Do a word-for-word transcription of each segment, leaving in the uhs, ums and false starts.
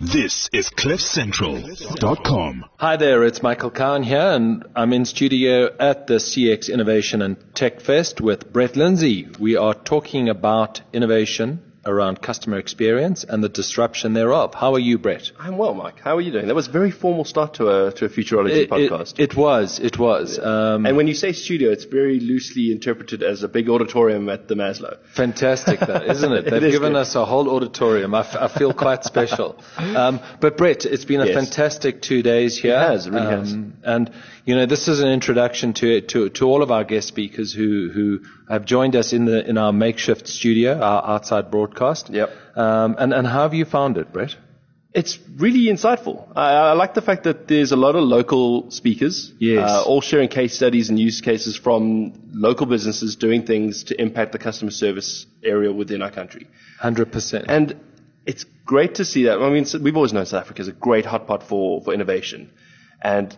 This is cliff central dot com. Hi there, it's Michael Cowan here, and I'm in studio at the C X Innovation and Tech Fest with Brett Lindsay. We are talking about innovation around customer experience and the disruption thereof. How are you, Brett? I'm well, Mike. How are you doing? That was a very formal start to a to a Futurology It, podcast. it, it was, it was. Um, and when you say studio, it's very loosely interpreted as a big auditorium at the Maslow. Fantastic, though, isn't it? They've it is given good. us a whole auditorium. I, f- I feel quite special. Um, but Brett, it's been a Yes. fantastic two days here. It has, it really has. Um, and, you know, this is an introduction to, to, to all of our guest speakers who, who have joined us in the, in our makeshift studio, our outside broadcast. Yep. Um, and, and how have you found it, Brett? It's really insightful. I, I like the fact that there's a lot of local speakers, Yes. uh, all sharing case studies and use cases from local businesses doing things to impact the customer service area within our country. one hundred percent. And it's great to see that. I mean, we've always known South Africa is a great hotspot for, for innovation. And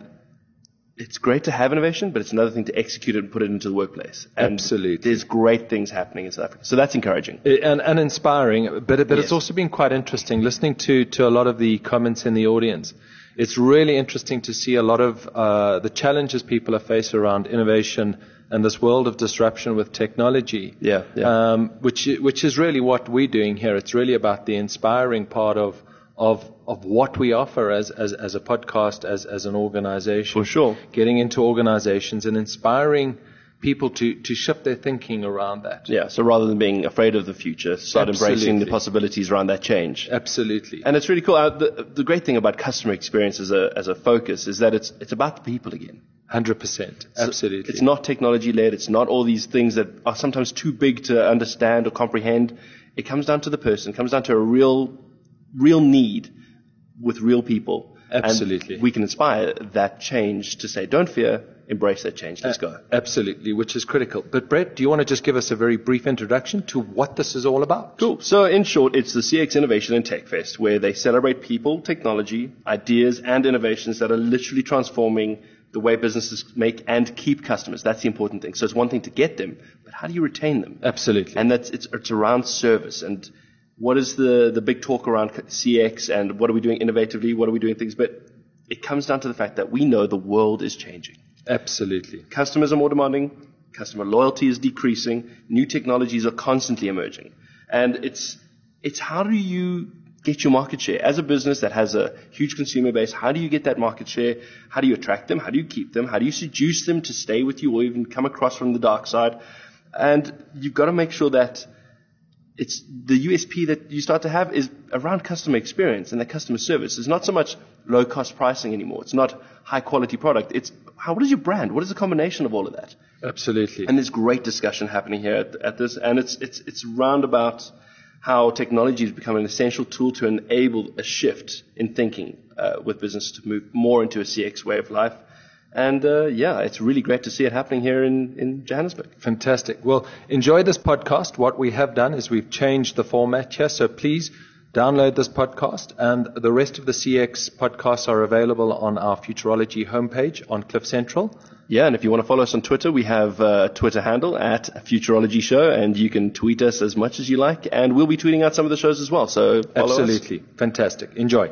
it's great to have innovation, but it's another thing to execute it and put it into the workplace. And Absolutely. there's great things happening in South Africa. So that's encouraging. And, and inspiring, but, but Yes. it's also been quite interesting listening to, to a lot of the comments in the audience. It's really interesting to see a lot of uh, the challenges people are faced around innovation and this world of disruption with technology, Yeah, yeah. Um, which which is really what we're doing here. It's really about the inspiring part of of of what we offer as as, as a podcast, as as an organization. For sure. Getting into organizations and inspiring people to, to shift their thinking around that. Yeah, so rather than being afraid of the future, start embracing Absolutely. the possibilities around that change. Absolutely. And it's really cool. Uh, the, the great thing about customer experience as a, as a focus is that it's, it's about the people again. one hundred percent. Absolutely. It's not technology-led. It's not all these things that are sometimes too big to understand or comprehend. It comes down to the person. It comes down to a real, real need with real people. Absolutely. And we can inspire that change to say, don't fear, embrace that change. Let's go. Absolutely, which is critical. But Brett, do you want to just give us a very brief introduction to what this is all about? Cool. So in short, it's the C X Innovation and Tech Fest, where they celebrate people, technology, ideas, and innovations that are literally transforming the way businesses make and keep customers. That's the important thing. So it's one thing to get them, but how do you retain them? Absolutely. And that's it's, it's around service and what is the, the big talk around C X and what are we doing innovatively, what are we doing things, but it comes down to the fact that we know the world is changing. Absolutely. Customers are more demanding, customer loyalty is decreasing, new technologies are constantly emerging. And it's it's how do you get your market share? As a business that has a huge consumer base, how do you get that market share? How do you attract them? How do you keep them? How do you seduce them to stay with you or even come across from the dark side? And you've got to make sure that it's the U S P that you start to have is around customer experience and that customer service. It's not so much low-cost pricing anymore. It's not high-quality product. It's how, what is your brand? What is the combination of all of that? Absolutely. And there's great discussion happening here at, at this, and it's it's it's round about how technology has become an essential tool to enable a shift in thinking uh, with business to move more into a C X way of life. And, uh, yeah, it's really great to see it happening here in, in Johannesburg. Fantastic. Well, enjoy this podcast. What we have done is we've changed the format here, so please download this podcast, and the rest of the C X podcasts are available on our Futurology homepage on Cliff Central. Yeah, and if you want to follow us on Twitter, we have a Twitter handle at Futurology Show, and you can tweet us as much as you like, and we'll be tweeting out some of the shows as well, so follow Absolutely. us. Fantastic. Enjoy.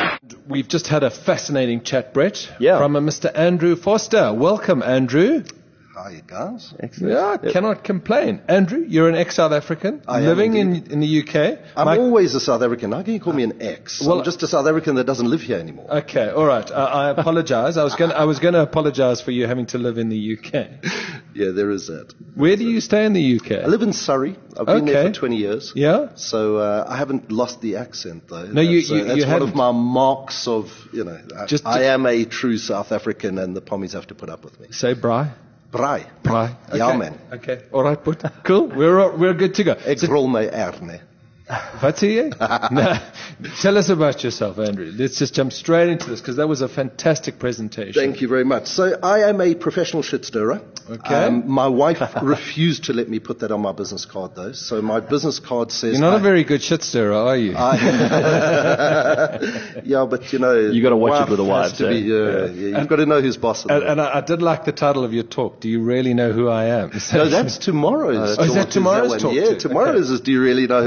We've just had a fascinating chat, Brett, Yeah. from a Mister Andrew Foster. Welcome, Andrew. Hi, guys. Excellent. Yeah, I cannot complain. Andrew, you're an ex-South African, I am living in, indeed. in the U K. I'm My- always a South African. How can you call me an ex? Well- I'm just a South African that doesn't live here anymore. Okay, all right. I, I apologize. I was going I was going to apologize for you having to live in the U K. Yeah, there is that. Where do you stay in the U K? I live in Surrey. I've been there Okay. for twenty years. Yeah? So uh, I haven't lost the accent, though. No, you- that's, uh, you- that's you one haven't. of my marks of, you know, I, Just- I am a true South African, and the Pommies have to put up with me. Say Bri. Braai. Bri. Ja, Okay. man. Okay, all right, but cool. We're all- we're good to go. Ek So- rol my erne. Wat sê jy? No. Tell us about yourself, Andrew. Let's just jump straight into this because that was a fantastic presentation. Thank you very much. So I am a professional shit stirrer. Okay. Um, my wife refused to let me put that on my business card, though. So my business card says... You're not I, a very good shit stirrer, are you? I, yeah, but you know... You gotta watch it wife with the has wives, to eh? be, uh, Yeah. yeah, you've got to know who's boss. in and the- and I, I did like the title of your talk. Do you really know who I am? No, that's tomorrow's Oh, is talk. that tomorrow's one. talk Yeah, too? tomorrow's Okay. is Do You Really Know Who I Am? So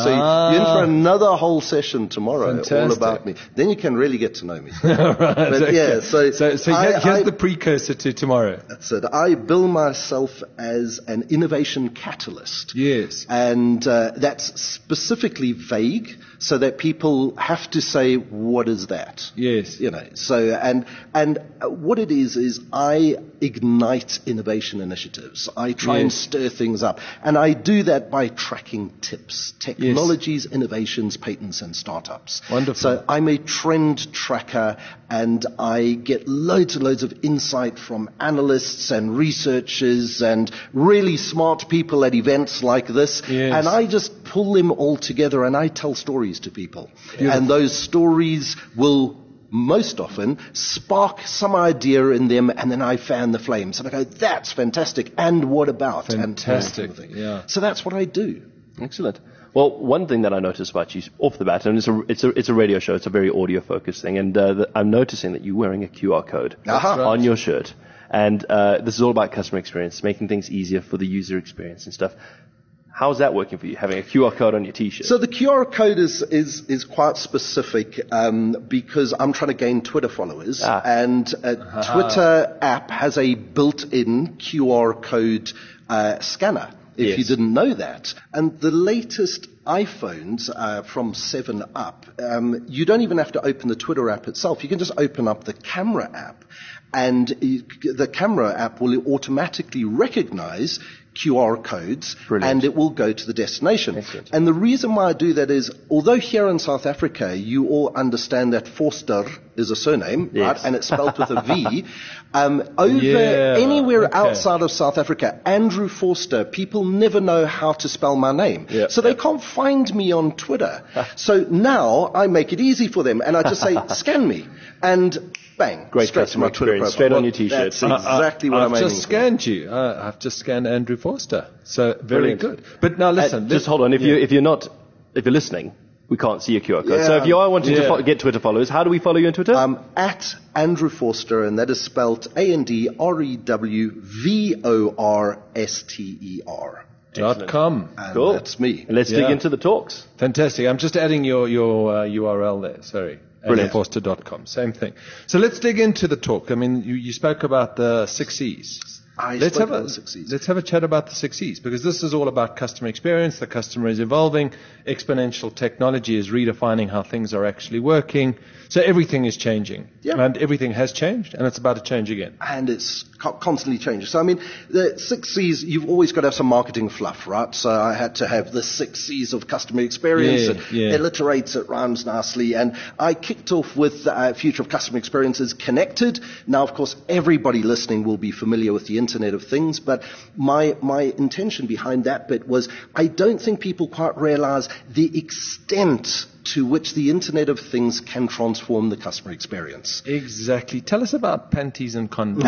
So Ah. you're in for another whole session tomorrow, all Fantastic. about me. Then you can really get to know me. right, But okay. yeah, so, so, so I- here- here's I- the precursor to tomorrow. That's it. I bill myself as an innovation catalyst. Yes. And uh, that's specifically vague so that people have to say, what is that? Yes. You know, so, and, and uh, what it is, is I ignite innovation initiatives. I try and Yes. stir things up. And I do that by tracking tips, technologies, innovations, patents, and startups. Wonderful. So I'm a trend tracker, and I get loads and loads of insight from analysts and researchers and really smart people at events like this. Yes. And I just pull them all together and I tell stories to people. And those stories will most often spark some idea in them, and then I fan the flames. And I go, that's fantastic. And what about? And that Fantastic, sort of thing. yeah. So that's what I do. Excellent. Well, one thing that I noticed about you off the bat, and it's a, it's a, it's a radio show, it's a very audio-focused thing, and uh, the, I'm noticing that you're wearing a Q R code Aha. on your shirt. And uh, this is all about customer experience, making things easier for the user experience and stuff. How's that working for you, having a Q R code on your T-shirt? So the Q R code is is, is quite specific um, because I'm trying to gain Twitter followers, Ah. and uh, Twitter app has a built-in Q R code uh, scanner. If Yes. you didn't know that, and the latest iPhones uh, from seven up, um, you don't even have to open the Twitter app itself. You can just open up the camera app, and you, the camera app will automatically recognize Q R codes, Brilliant. and it will go to the destination. Excellent. And the reason why I do that is, although here in South Africa you all understand that Forster is a surname, Yes. right, and it's spelled with a V, um, over Yeah, anywhere okay. outside of South Africa, Andrew Forster, people never know how to spell my name. Yeah. So they can't find me on Twitter. So now I make it easy for them, and I just say, scan me, and bang, Great straight to my customer Twitter experience, profile. straight on Well, your T-shirt. That's Uh, uh, exactly what I've I'm aiming just for. scanned you. Uh, I've just scanned Andrew Forster. So very Brilliant. good. But now listen. Uh, just hold on. If you if you're not if you're listening, we can't see your Q R code. So Yeah. if you are wanting to Yeah. fo- get Twitter followers, how do we follow you on Twitter? Um, at Andrew Forster, and that is spelled A N D R E W V O R S T E R. Dot com. And Cool. that's me. And let's dig Yeah. into the talks. Fantastic. I'm just adding your, your uh, U R L there. Sorry. Brilliant. Forster dot com. Same thing. So let's dig into the talk. I mean, you, you spoke about the six E's. I let's spoke have about a the six E's. let's have a chat about the six E's, because this is all about customer experience. The customer is evolving. Exponential technology is redefining how things are actually working. So everything is changing, Yeah. and everything has changed, and it's about to change again. And it's co- constantly changing. So, I mean, the six C's, you've always got to have some marketing fluff, right? So I had to have the six C's of customer experience. Yeah, it yeah. alliterates, it rhymes nicely. And I kicked off with uh, Future of Customer Experience is Connected. Now, of course, everybody listening will be familiar with the Internet of Things, but my, my intention behind that bit was I don't think people quite realize the extent to which the Internet of Things can transform the customer experience. Exactly. Tell us about panties and condoms.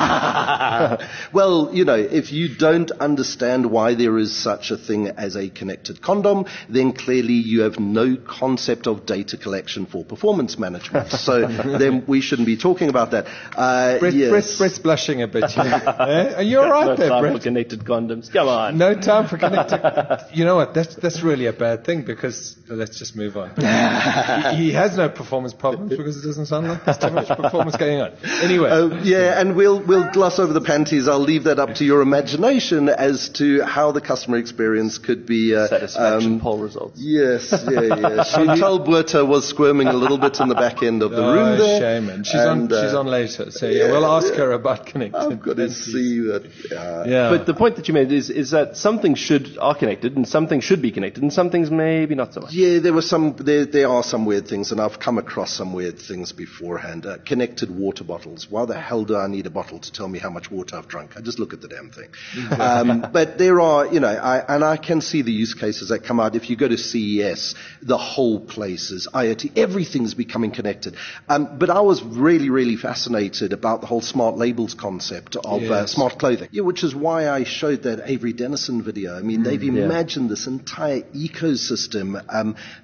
Well, you know, if you don't understand why there is such a thing as a connected condom, then clearly you have no concept of data collection for performance management. So then we shouldn't be talking about that. Uh, Brett, yes. Brett's, Brett's blushing a bit. You know. Eh? Are you all right no there, time Brett? for connected condoms. Come on. No time for connected. You know what? That's that's really a bad thing, because let's just move on. he, he has no performance problems because it doesn't sound like there's too much performance going on. Anyway, Uh, yeah, and we'll we'll gloss over the panties. I'll leave that up to your imagination as to how the customer experience could be. Uh, Satisfaction um, poll results. Yes, yeah, yeah. Chantal Buerta was squirming a little bit in the back end of the oh, room there. shame, and she's on. And, uh, She's on later, so yeah, we'll yeah, ask yeah. her about connected. I've got to panties. see that. Uh, Yeah, But the point that you made is, is that some things should are connected and some things should be connected and some things maybe not so much. Yeah, there were some. There, there are some weird things, and I've come across some weird things beforehand. Uh, connected water bottles. Why the hell do I need a bottle to tell me how much water I've drunk? I just look at the damn thing. um, but there are, you know, I, and I can see the use cases that come out. If you go to C E S, the whole place is IoT. Everything's becoming connected. Um, but I was really, really fascinated about the whole smart labels concept of uh, Yes. smart clothing, yeah, which is why I showed that Avery Dennison video. I mean, they've yeah. imagined this entire ecosystem um, that that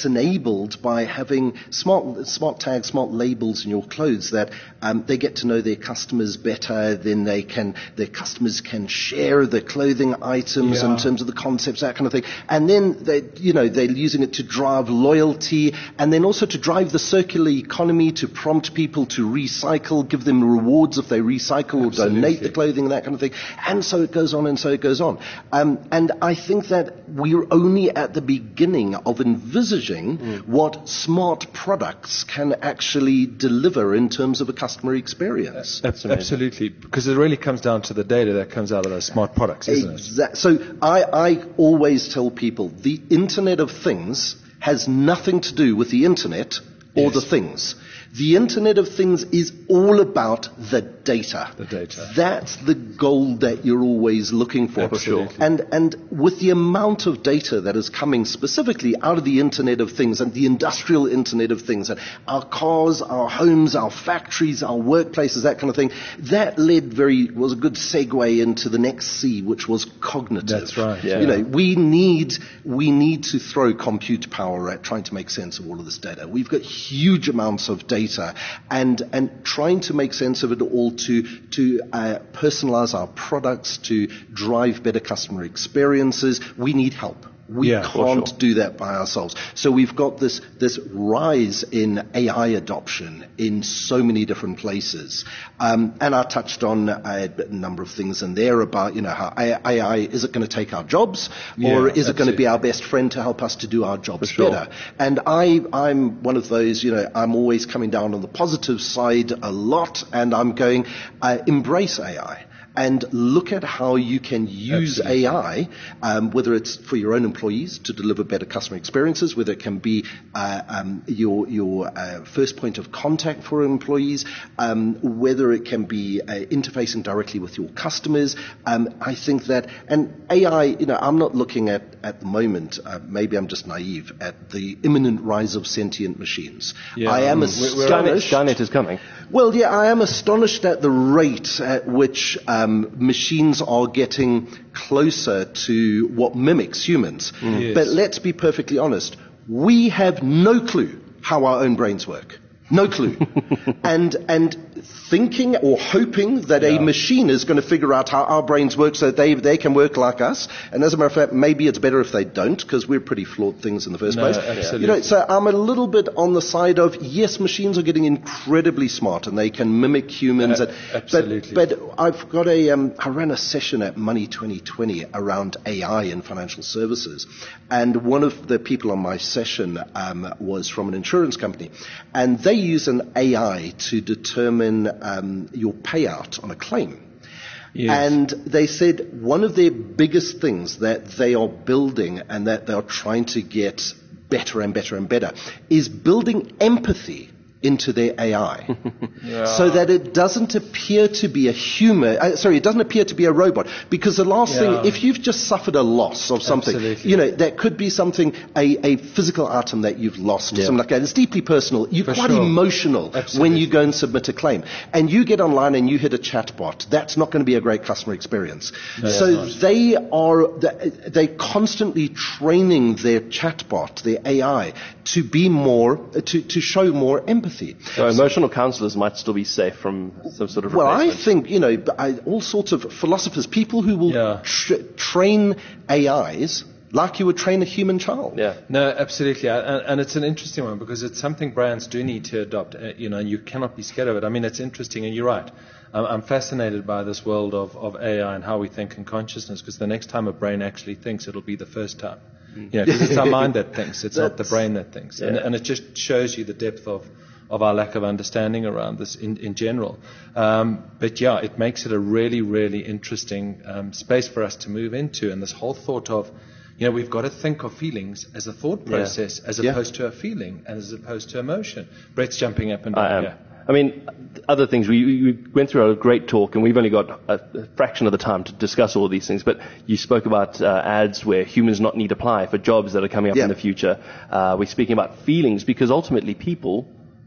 that's enabled by having smart, smart tags, smart labels in your clothes that um, they get to know their customers better, then they can, their customers can share the clothing items Yeah. in terms of the concepts, that kind of thing. And then they, you know, they're using it to drive loyalty and then also to drive the circular economy, to prompt people to recycle, give them rewards if they recycle or donate the clothing and that kind of thing. And so it goes on and so it goes on. Um, and I think that we're only at the beginning of envisaging mm. what smart products can actually deliver in terms of a customer experience. That's Absolutely, because it really comes down to the data that comes out of those smart products, isn't exactly. it? So I, I always tell people the Internet of Things has nothing to do with the Internet or yes. the things. The Internet of Things is all about the data. The data. That's the goal that you're always looking for. For sure. And, and with the amount of data that is coming specifically out of the Internet of Things and the industrial Internet of Things, and our cars, our homes, our factories, our workplaces, that kind of thing, that led very, was a good segue into the next C, which was cognitive. That's right. Yeah. You know, we need, we need to throw compute power at trying to make sense of all of this data. We've got huge amounts of data. And, and trying to make sense of it all to, to uh, personalize our products, to drive better customer experiences, we need help. We yeah, can't sure. do that by ourselves. So we've got this, this rise in A I adoption in so many different places. Um, and I touched on a number of things in there about, you know, how A I, is it going to take our jobs? Yeah, or is absolutely. it going to be our best friend to help us to do our jobs sure. better? And I, I'm one of those, you know, I'm always coming down on the positive side a lot, and I'm going, uh, embrace A I. And look at how you can use Absolutely. A I, um, whether it's for your own employees to deliver better customer experiences, whether it can be uh, um, your your uh, first point of contact for employees, um, whether it can be uh, interfacing directly with your customers. Um, I think that, and A I, you know, I'm not looking at at the moment. Uh, maybe I'm just naive at the imminent rise of sentient machines. Yeah, I am um, astonished. Skynet is coming. Well, yeah, I am astonished at the rate at which um, machines are getting closer to what mimics humans. Mm. Yes. But let's be perfectly honest. We have no clue how our own brains work. No clue. and and thinking or hoping that yeah. a machine is going to figure out how our brains work so that they, they can work like us. And as a matter of fact, maybe it's better if they don't, because we're pretty flawed things in the first no, place. Absolutely. You know, so I'm a little bit on the side of, yes, machines are getting incredibly smart and they can mimic humans. Uh, and, absolutely. But, but I've got a, um, I ran a session at Money twenty twenty around A I in financial services. And one of the people on my session um, was from an insurance company. And they use an A I to determine um, your payout on a claim. Yes. And they said one of their biggest things that they are building and that they are trying to get better and better and better is building empathy into their A I, yeah. so that it doesn't appear to be a human. Uh, sorry, it doesn't appear to be a robot. Because the last yeah. thing, if you've just suffered a loss of something, Absolutely. you know, that could be something, a, a physical item that you've lost, yeah. or something like that. It's deeply personal. You're For quite sure. emotional Absolutely. when you go and submit a claim, and you get online and you hit a chatbot. That's not going to be a great customer experience. No, so they are they constantly training their chatbot, their A I, to be more to to show more empathy. So emotional counselors might still be safe from some sort of Well, I replacement. think, you know, I, all sorts of philosophers, people who will Yeah. tra- train A Is like you would train a human child. Yeah. No, absolutely, and, and it's an interesting one because it's something brands do need to adopt. Uh, you know, you cannot be scared of it. I mean, it's interesting, and you're right. I'm, I'm fascinated by this world of, of A I and how we think in consciousness. Because the next time a brain actually thinks, it'll be the first time. You know, because it's our mind that thinks, it's not the brain that thinks, Yeah. and, and it just shows you the depth of. of our lack of understanding around this in, in general. Um, but yeah, it makes it a really, really interesting um, space for us to move into. And this whole thought of, you know, we've got to think of feelings as a thought process as Yeah. opposed to a feeling and as opposed to emotion. Brett's jumping up and down I am. here. I mean, other things, we, we went through a great talk, and we've only got a, a fraction of the time to discuss all of these things, but you spoke about uh, ads where humans not need apply for jobs that are coming up Yeah. in the future. Uh, we're speaking about feelings, because ultimately people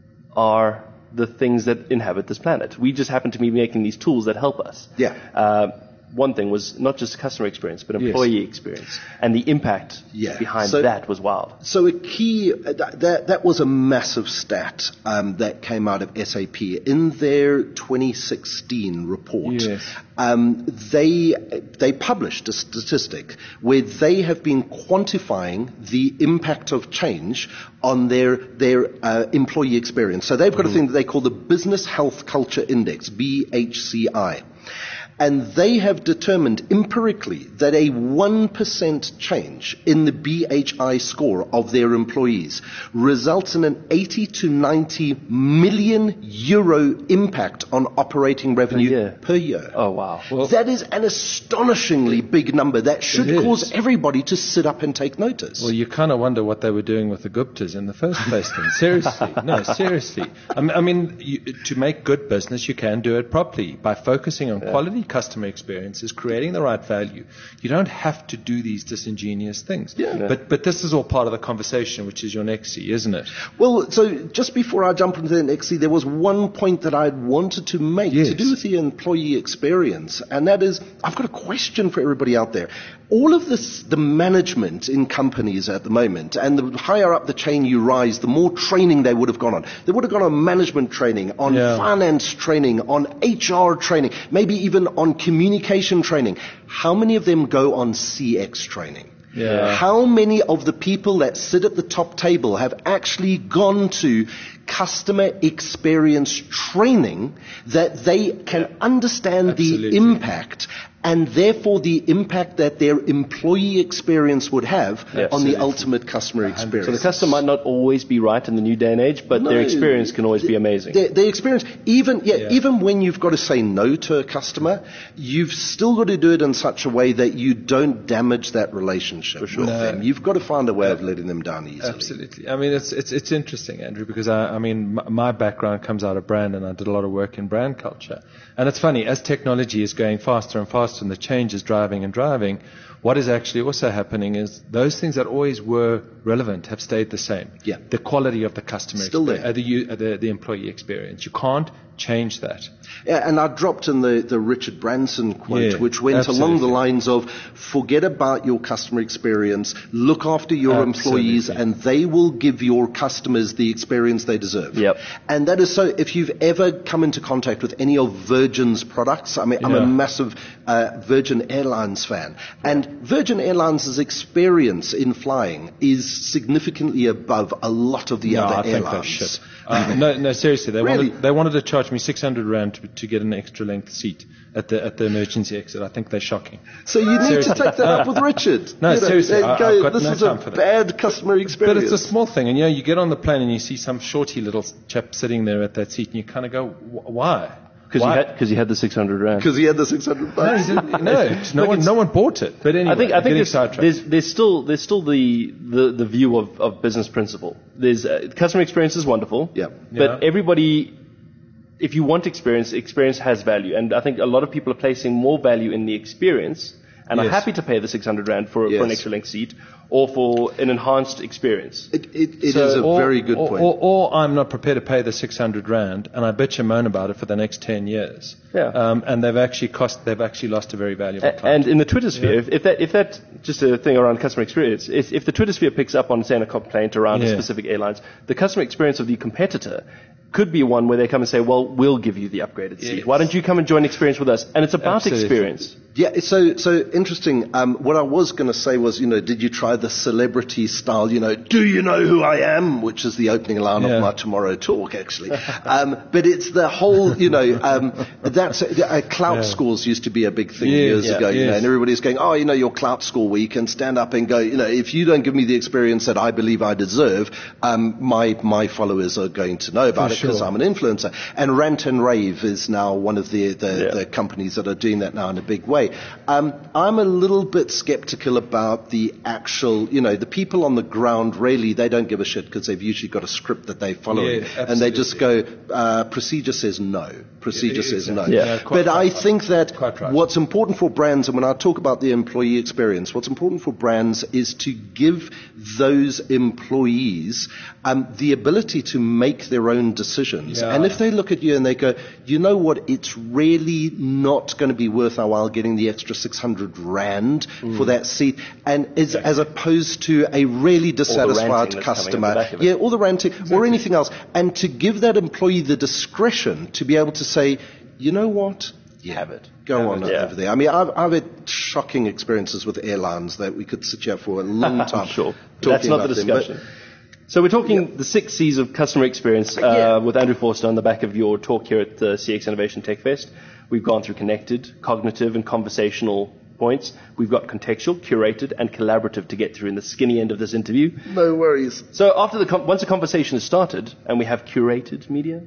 are the things that inhabit this planet. We just happen to be making these tools that help us. Yeah. Uh, one thing was not just customer experience, but employee Yes. experience. And the impact Yeah. behind So- that was wild. So a key, uh, that, that, that was a massive stat um, that came out of S A P. In their twenty sixteen report, Yes. um, they, they published a statistic where they have been quantifying the impact of change on their, their uh, employee experience. So they've got a thing that they call the Business Health Culture Index, B H C I. And they have determined empirically that a one percent change in the B H I score of their employees results in an eighty to ninety million euro impact on operating revenue year. per year. Oh, wow. Well- that is an astonishingly big number that should It is. cause everybody to sit up and take notice. Well, you kind of wonder what they were doing with the Guptas in the first place. Then seriously, no, seriously. I mean, I mean you, to make good business, you can do it properly by focusing on quality customer experiences, creating the right value. You don't have to do these disingenuous things. Yeah. But but this is all part of the conversation, which is your next C, isn't it? Well, so just before I jump into the next, there was one point that I wanted to make Yes. to do with the employee experience, and that is, I've got a question for everybody out there. All of this, the management in companies at the moment, and the higher up the chain you rise, the more training they would have gone on. They would have gone on management training, on Yeah. finance training, on H R training, maybe even on communication training. How many of them go on C X training? Yeah. How many of the people that sit at the top table have actually gone to customer experience training that they can understand Absolutely. the impact and therefore the impact that their employee experience would have Yeah, on the absolutely. ultimate customer experience? So the customer might not always be right in the new day and age, but No, their experience can always be amazing. Their, their experience, even yeah, Yeah. even when you've got to say no to a customer, you've still got to do it in such a way that you don't damage that relationship with No. them. You've got to find a way of letting them down easily. Absolutely. I mean, it's it's it's interesting, Andrew, because I, I mean, my, my background comes out of brand, and I did a lot of work in brand culture. And it's funny, as technology is going faster and faster, and the change is driving and driving, what is actually also happening is those things that always were relevant have stayed the same. Yeah. The quality of the customer Still expe- there. uh, the, u- uh, the the employee experience. You can't change that. Yeah, and I dropped in the, the Richard Branson quote, Yeah, which went absolutely. along the lines of, forget about your customer experience, look after your employees, Absolutely. and they will give your customers the experience they deserve. Yep. And that is so, if you've ever come into contact with any of Virgin's products, I mean, I'm Yeah. a massive uh, Virgin Airlines fan, and Virgin Airlines' experience in flying is significantly above a lot of the No, other I think airlines. that's shit. Uh, no, no, seriously, they Really? wanted they wanted to charge me six hundred rand to, to get an extra length seat at the at the emergency exit. I think they're shocking. So you need Seriously. to take that up with Richard. No, You know, seriously, and I- go, I've got this no is time a for that. bad customer experience. But it's a small thing, and you know, you get on the plane and you see some shorty little chap sitting there at that seat, and you kind of go, "Wh- why? Because you Why?" had, because you had the six hundred rand. Because he had the six hundred No, bucks. he didn't- no, no one, no one bought it. But anyway, I think I think getting there's, sidetracked. there's there's still there's still the the, the view of, of business principle. There's uh, customer experience is wonderful. Yeah. But Yeah. everybody, if you want experience, experience has value, and I think a lot of people are placing more value in the experience, and are Yes. happy to pay the six hundred rand for for an Yes. extra length seat or for an enhanced experience. It, it, it is So, a or- very good or, point. Or, or I'm not prepared to pay the six hundred rand, and I bet you moan about it for the next ten years. Yeah. Um, and they've actually cost, they've actually lost a very valuable A- client. And in the Twitter sphere, if, if that, if that, just a thing around customer experience, if, if the Twitter sphere picks up on, say, a complaint around a Yeah. specific airlines, the customer experience of the competitor could be one where they come and say, well, we'll give you the upgraded seat. Yes. Why don't you come and join experience with us? And it's about Absolutely. experience. Yeah, it's so so interesting. Um, what I was going to say was, you know, did you try the celebrity style? You know, do you know who I am? Which is the opening line Yeah. of my tomorrow talk, actually. um, but it's the whole, you know, um, that's uh, clout Yeah. scores used to be a big thing Yes, years yeah, ago, you know, yes. and everybody's going, oh, you know, your clout score week, and stand up and go, you know, if you don't give me the experience that I believe I deserve, um, my my followers are going to know about For it because sure. I'm an influencer. And Rant and Rave is now one of the the, Yeah. the companies that are doing that now in a big way. Um, I'm a little bit skeptical about the actual, you know, the people on the ground really, they don't give a shit because they've usually got a script that they're following. Yeah, and they just go, absolutely. uh, procedure says no. Procedure Yeah, says no. exactly. Yeah. Yeah, quite but I right. think that Quite right. what's important for brands, and when I talk about the employee experience, what's important for brands is to give those employees um, the ability to make their own decisions. Yeah. And if they look at you and they go, you know what, it's really not going to be worth our while getting the extra six hundred rand mm. for that seat, and is, exactly. as opposed to a really dissatisfied customer, yeah, all the ranting exactly. or anything else, and to give that employee the discretion to be able to say, you know what, you have it. Go have on it, yeah. over there. I mean, I've, I've had shocking experiences with airlines that we could sit here for a long time. Sure. Talking That's not about the discussion. Them, so we're talking yeah. the six C's of customer experience uh, yeah. with Andrew Forster on the back of your talk here at the C X Innovation Tech Fest. We've gone through connected, cognitive, and conversational points. We've got contextual, curated, and collaborative to get through in the skinny end of this interview. No worries. So after the com- once the conversation has started and we have curated media.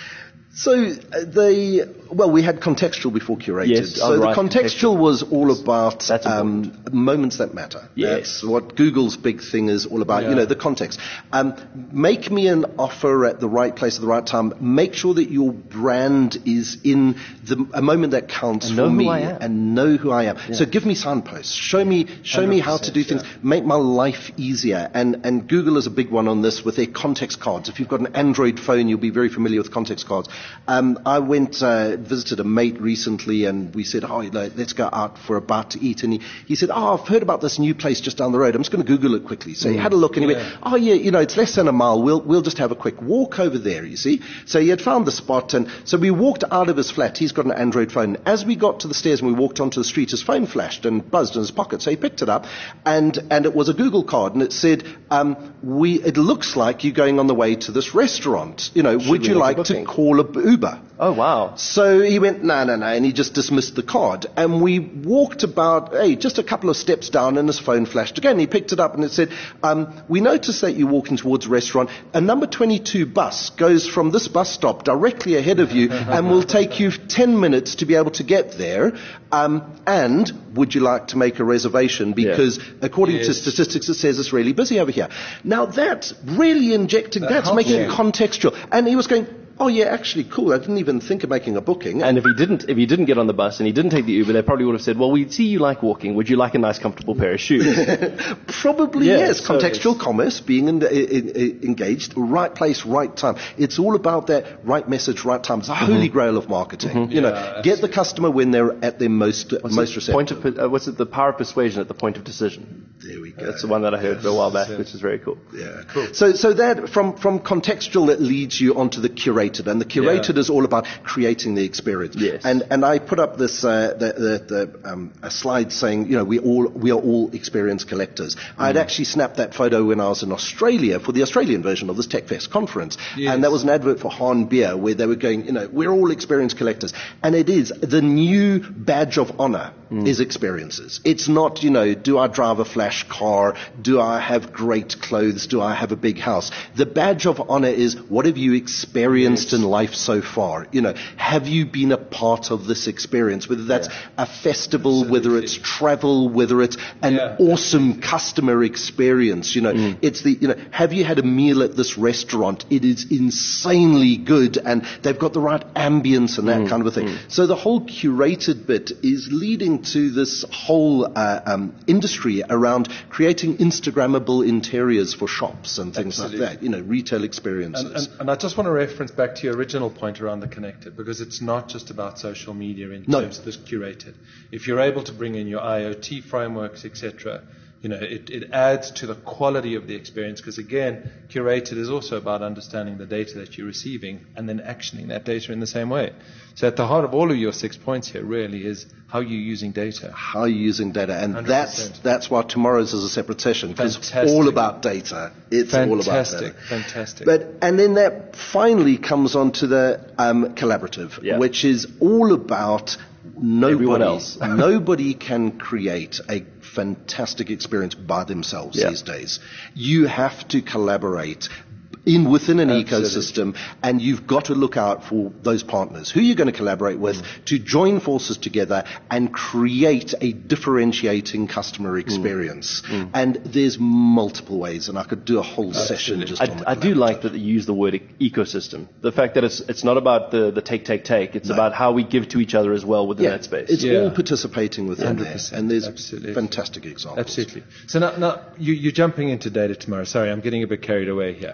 So uh, the well, we had contextual before curated. Yes, so oh, the right, contextual, contextual was all about That's um, moments that matter. Yes. That's what Google's big thing is all about. Yeah. You know, the context. Um, make me an offer at the right place at the right time. Make sure that your brand is in the, a moment that counts and for know me, who I am. and know who I am. Yeah. So give me signposts. Show me, show me how to do things. Yeah. Make my life easier. And and Google is a big one on this with their context cards. If you've got an Android phone, you'll be very familiar with context cards. Um, I went, uh, visited a mate recently, and we said, oh, let's go out for a bite to eat. And he, he said, oh, I've heard about this new place just down the road. I'm just going to Google it quickly. So mm. he had a look, and he yeah. went, oh, yeah, you know, it's less than a mile. We'll, we'll just have a quick walk over there, you see. So he had found the spot, and so we walked out of his flat. He's got an Android phone. As we got to the stairs and we walked onto the street, his phone flashed and buzzed in his pocket. So he picked it up, and, and it was a Google card, and it said, um, we, it looks like you're going on the way to this restaurant. You know, Should would you like to call a Uber? Oh, wow. So he went, no, no, no, and he just dismissed the card. And we walked about, hey, just a couple of steps down, and his phone flashed again. He picked it up, and it said, um, we noticed that you're walking towards a restaurant. A number twenty-two bus goes from this bus stop directly ahead of you and will take you ten minutes to be able to get there. Um, and would you like to make a reservation? Because yeah. according yes. to statistics, it says it's really busy over here. Now, that's really injecting, that that's making it contextual. And he was going, oh yeah, actually, cool. I didn't even think of making a booking. And if he didn't, if he didn't get on the bus and he didn't take the Uber, they probably would have said, "Well, we see you like walking. Would you like a nice, comfortable pair of shoes?" Probably yeah, yes. so Contextual commerce, being in, in, in, engaged, right place, right time. It's all about that right message, right time. It's the mm-hmm. holy grail of marketing. Mm-hmm. You know, yeah, get the customer when they're at their most what's most it, receptive. Point of, uh, what's it? The power of persuasion at the point of decision. There we go. That's the one that I heard yes. a while back, which is very cool. Yeah, cool. So, so that from from contextual, it leads you onto the curated, and the curated yeah. is all about creating the experience. Yes. And and I put up this uh, the, the, the um, a slide saying, you know, we all we are all experience collectors. Mm. I had actually snapped that photo when I was in Australia for the Australian version of this TechFest conference, yes. and that was an advert for Hahn Beer where they were going, you know, we're all experience collectors, and it is the new badge of honor. Mm. Is experiences. It's not, you know, do I drive a flash car? Do I have great clothes? Do I have a big house? The badge of honor is, what have you experienced yes. in life so far? You know, have you been a part of this experience? Whether that's yeah. a festival, Absolutely. whether it's travel, whether it's an yeah. awesome customer experience. You know, mm. it's the, you know, have you had a meal at this restaurant? It is insanely good, and they've got the right ambience and that mm. kind of a thing. Mm. So the whole curated bit is leading to this whole uh, um, industry around creating Instagrammable interiors for shops and things Absolutely. like that, you know, retail experiences. And, and, and I just want to reference back to your original point around the connected, because it's not just about social media in no. terms of this curated. If you're able to bring in your I O T frameworks, et cetera, you know, it, it adds to the quality of the experience, because again, curated is also about understanding the data that you're receiving and then actioning that data in the same way. So at the heart of all of your six points here really is how you're using data. How you're using data. And one hundred percent. that's that's why tomorrow's is a separate session, because it's all about data. It's fantastic, all about data. Fantastic. But, and then that finally comes on to the um, collaborative, yeah. which is all about nobody, else. nobody can create a fantastic experience by themselves yeah. these days. You have to collaborate in within an Absolutely. ecosystem, and you've got to look out for those partners who you're going to collaborate with mm. to join forces together and create a differentiating customer experience. Mm. Mm. And there's multiple ways, and I could do a whole Absolutely. session just I, on that. I do like that you use the word e- ecosystem. The fact that it's it's not about the, the take, take, take. It's no. about how we give to each other as well within yeah. that space. It's yeah. all participating within there, and there's Absolutely. fantastic examples. Absolutely. So now, now you, you're jumping into data tomorrow. Sorry, I'm getting a bit carried away here. Tell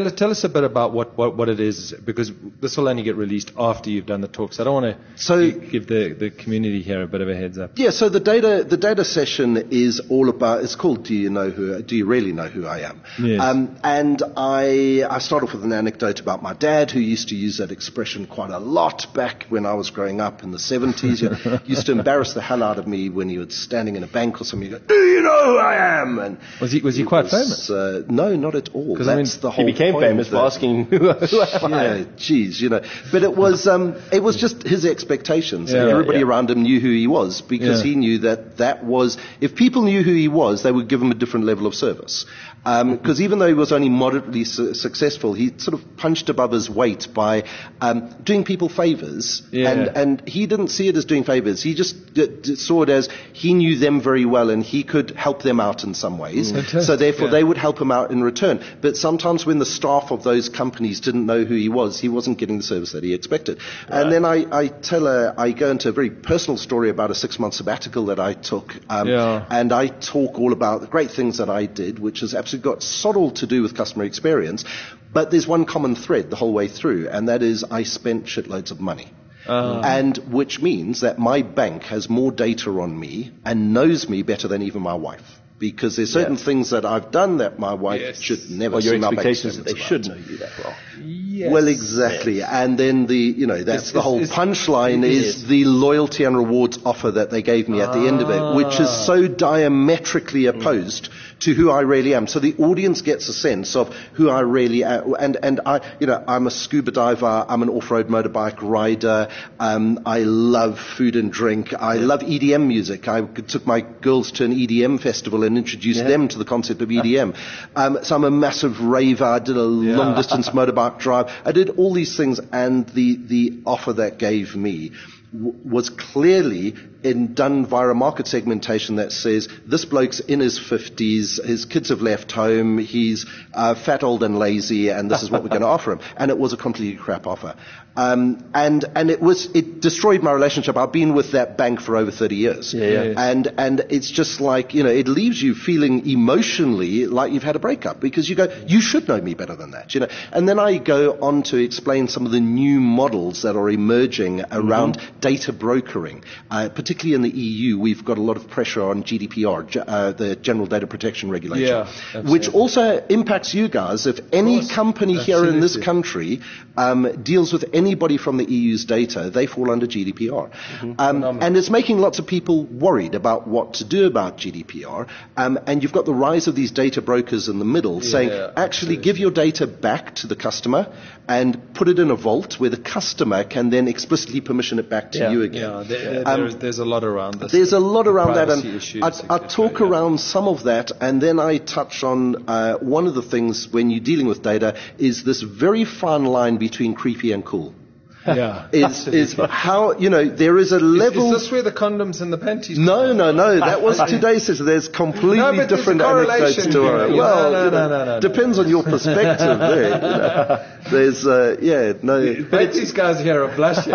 tell, tell us a bit about what, what, what it is, because this will only get released after you've done the talk. So I don't want to So- give the, the community here a bit of a heads up. Yeah, so the data the data session is all about. It's called "Do you know who? Do you really know who I am?" Yes. Um, and I I start off with an anecdote about my dad, who used to use that expression quite a lot back when I was growing up in the seventies. You know, used to embarrass the hell out of me when he was standing in a bank or something. He'd go, "Do you know who I am?" And Was he was he it quite was, famous? Uh, no, not at all. 'Cause, That's I mean, the He whole became point famous for that- asking, who, who am I? yeah, geez, you know. But it was um, it was just his expectations. Yeah, Everybody yeah. around him knew who he was because Yeah. he knew that that was, if people knew who he was, they would give him a different level of service. Because um, even though he was only moderately su- successful, he sort of punched above his weight by um, doing people favors. Yeah. And, and he didn't see it as doing favors. He just d- d- saw it as he knew them very well and he could help them out in some ways. Fantastic, So therefore yeah. they would help him out in return. But sometimes when the staff of those companies didn't know who he was, he wasn't getting the service that he expected. And then I, I tell a, I go into a very personal story about a six-month sabbatical that I took. Um, Yeah. And I talk all about the great things that I did, which has absolutely got sod all to do with customer experience. But there's one common thread the whole way through, and that is I spent shitloads of money. Uh, And which means that my bank has more data on me and knows me better than even my wife. Because there's certain Yeah. things that I've done that my wife Yes. should never Or your see my bank expectations that they statements should about. know you that well. yes. Well, exactly. And then the, you know, that's It's- the whole it's- it's- punchline it is is. the loyalty and rewards offer that they gave me at the end of it, which is so diametrically opposed to who I really am. So the audience gets a sense of who I really am. And, and I, you know, I'm a scuba diver. I'm an off-road motorbike rider. Um, I love food and drink. I love E D M music. I took my girls to an E D M festival and introduced Yeah. them to the concept of E D M. Um, so I'm a massive raver. I did a long distance motorbike drive. I did all these things, and the, the offer that gave me w- was clearly in, done via a market segmentation that says this bloke's in his fifties, his kids have left home, he's uh, fat, old and lazy, and this is what we're going to offer him. And it was a completely crap offer. Um, and and it was it destroyed my relationship. I've been with that bank for over thirty years. Yeah, yeah. Yes. And and it's just like, you know, it leaves you feeling emotionally like you've had a breakup because you go, you should know me better than that, you know. And then I go on to explain some of the new models that are emerging around Mm-hmm. data brokering. Uh, particularly in the E U, we've got a lot of pressure on G D P R, G- uh, the General Data Protection Regulation, Yeah, absolutely. which also impacts you guys. If any course. company here in this Absolutely. country um, deals with anybody from the E U's data, they fall under G D P R. Um, and it's making lots of people worried about what to do about G D P R. Um, and you've got the rise of these data brokers in the middle saying, actually give your data back to the customer and put it in a vault where the customer can then explicitly permission it back to Yeah. you again. Yeah, there, there, Um, there's, there's a lot around this. There's a lot around that, Privacy and issues, I, I et cetera, talk yeah. around some of that, and then I touch on uh, one of the things when you're dealing with data is this very fine line between creepy and cool. Yeah. Is is how, you know, there is a Is, level. is this where the condoms and the panties? No, no, no. That was today's session. There's completely No, but there's different a anecdotes correlation to here. it. No, Well, no, you no, know, no, no, no. depends on your perspective there. You know. There's, uh, yeah, no. Both these guys here are blushing.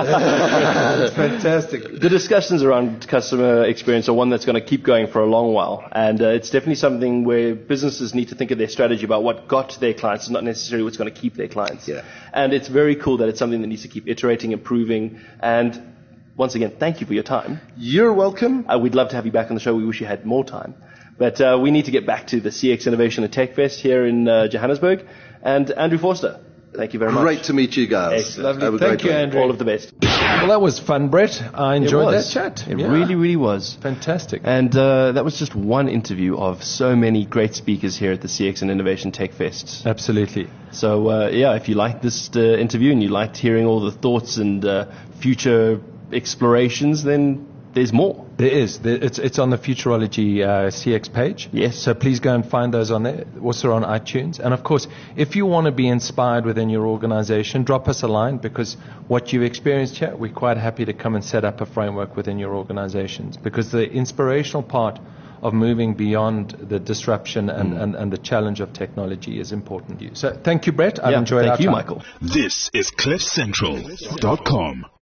It's fantastic. The discussions around customer experience are one that's going to keep going for a long while, and uh, it's definitely something where businesses need to think of their strategy about what got their clients, not necessarily what's going to keep their clients. Yeah. And it's very cool that it's something that needs to keep iterating, improving, and once again, thank you for your time. You're welcome. Uh, we'd love to have you back on the show. We wish you had more time. But uh, we need to get back to the C X Innovation and Tech Fest here in uh, Johannesburg. And Andrew Forster, thank you very much. Great to meet you guys. Excellent. Have a Thank great you, day. Andrew. All of the best. Well, that was fun, Brett. I enjoyed it that was. chat. It Yeah. really, really was. Fantastic. And uh, that was just one interview of so many great speakers here at the C X and Innovation Tech Fest. Absolutely. So, uh, yeah, if you liked this uh, interview and you liked hearing all the thoughts and uh, future explorations, then there's more. There is. There, it's, it's on the Futurology uh, C X page. Yes. So please go and find those on there. Also on iTunes. And of course, if you want to be inspired within your organization, drop us a line, because what you've experienced here, we're quite happy to come and set up a framework within your organizations, because the inspirational part of moving beyond the disruption and, Mm. and, and the challenge of technology is important to you. So thank you, Brett. I've Yeah, enjoyed thank our you, time. Michael. This is cliff central dot com.